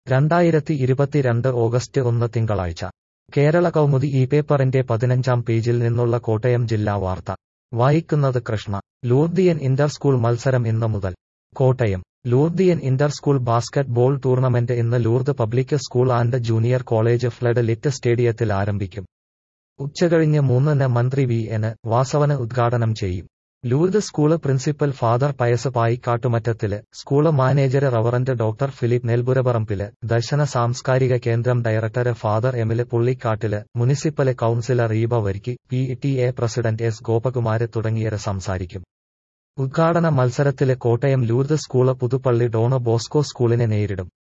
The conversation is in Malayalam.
2022 ഓഗസ്റ്റ് 1 തിങ്കളാഴ്ച കേരള കൗമുദി ഈ പേപ്പറിന്റെ 15-ാം പേജിൽ നിന്നുള്ള കോട്ടയം ജില്ലാ വാർത്ത വായിക്കുന്നത് കൃഷ്ണ. ലൂർദിയൻ ഇന്റർ സ്കൂൾ മത്സരം ഇന്ന് മുതൽ. Kottayam. Lourdian inter school basketball tournament ഇന്ന് Lourdes public school and junior college floodlit സ്റ്റേഡിയത്തിൽ ആരംഭിക്കും. ഉച്ചകഴിഞ്ഞ് 3-ന് മന്ത്രി വി. എൻ. വാസവന് ഉദ്ഘാടനം ചെയ്യും. Lourdes school principal father Pius Payikkattumattathil, school manager reverend doctor Philip Nelpuraparambil, Darshana സാംസ്കാരിക കേന്ദ്രം director father Emil Pullikkattil, municipal councillor Reeba Varikki, PTA president S. Gopakumar തുടങ്ങിയവര് സംസാരിക്കും. ഉദ്ഘാടന മത്സരത്തില് Kottayam Lourdes school Puthuppally Don Bosco സ്കൂളിനെ നേരിടും.